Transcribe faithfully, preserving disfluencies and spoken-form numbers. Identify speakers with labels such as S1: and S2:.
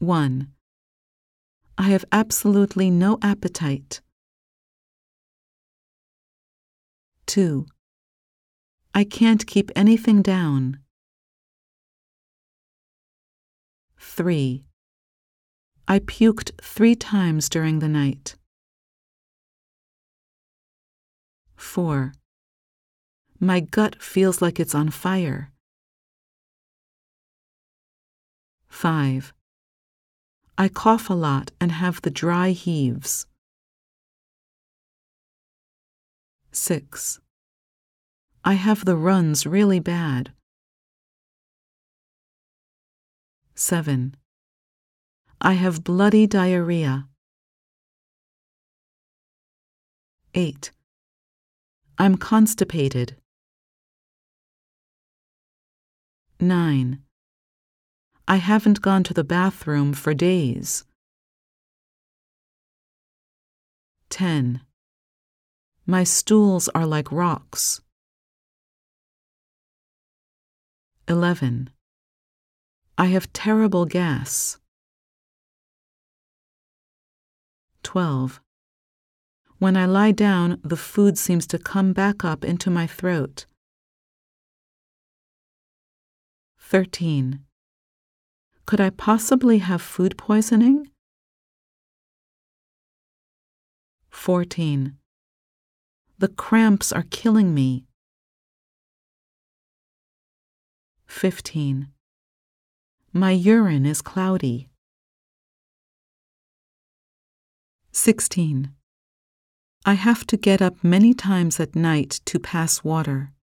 S1: one. I have absolutely no appetite. two. I can't keep anything down. three. I puked three times during the night. four. My gut feels like it's on fire. five. I cough a lot and have the dry heaves. six. I have the runs really bad. seven. I have bloody diarrhea. eight. I'm constipated. nine. I haven't gone to the bathroom for days. ten. My stools are like rocks. eleven. I have terrible gas. twelve. When I lie down, the food seems to come back up into my throat. thirteen. Could I possibly have food poisoning? fourteen. The cramps are killing me. fifteen. My urine is cloudy. sixteen. I have to get up many times at night to pass water.